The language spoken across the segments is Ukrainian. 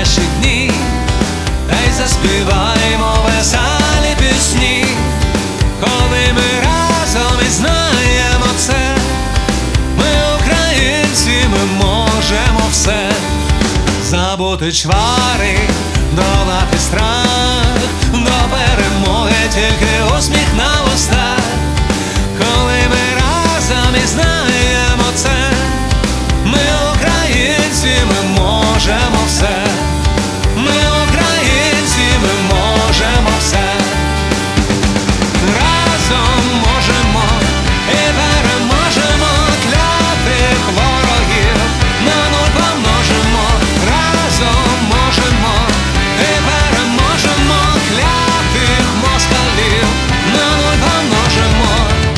наші дні, та й заспіваємо веселі пісні, коли ми разом і знаємо це. Ми українці, ми можемо все. Забути чвари, долати страх, до перемоги тільки усміх на устах. Коли ми разом і знаємо це, ми українці, ми можемо все. Ми українці, ми можемо все. Разом можемо і переможемо клятих ворогів, на нуль помножимо. Разом можемо і переможемо клятих москалів, на нуль помножимо.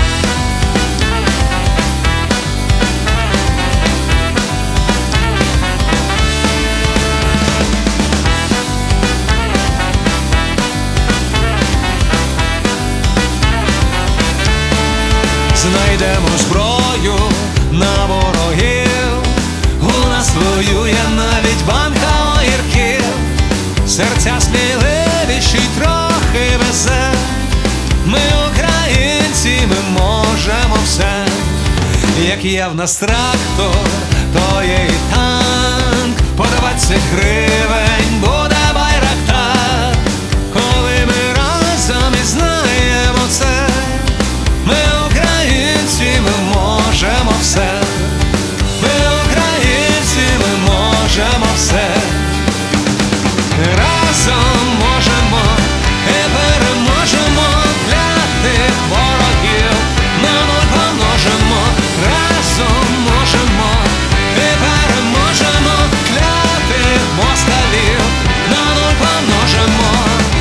Знайдемо зброю на ворогів, у нас воює навіть банка огірків. Серця сміливіші трохи везе. Ми українці, ми можемо все. Як є в нас трактор, то є і танк, по 20 гривень буде байрактар. Коли ми разом і знаємо це, ми українці, ми можемо все. Ми українці, ми можемо все. Разом можемо і переможемо клятих ворогів, на нуль помножимо. Разом можемо і переможемо клятих москалів, на нуль помножимо.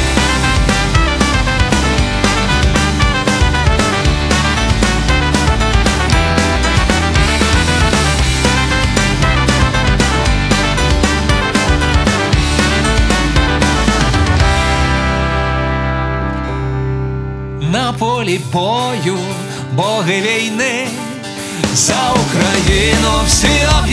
На полі бою боги війни, за Україну всі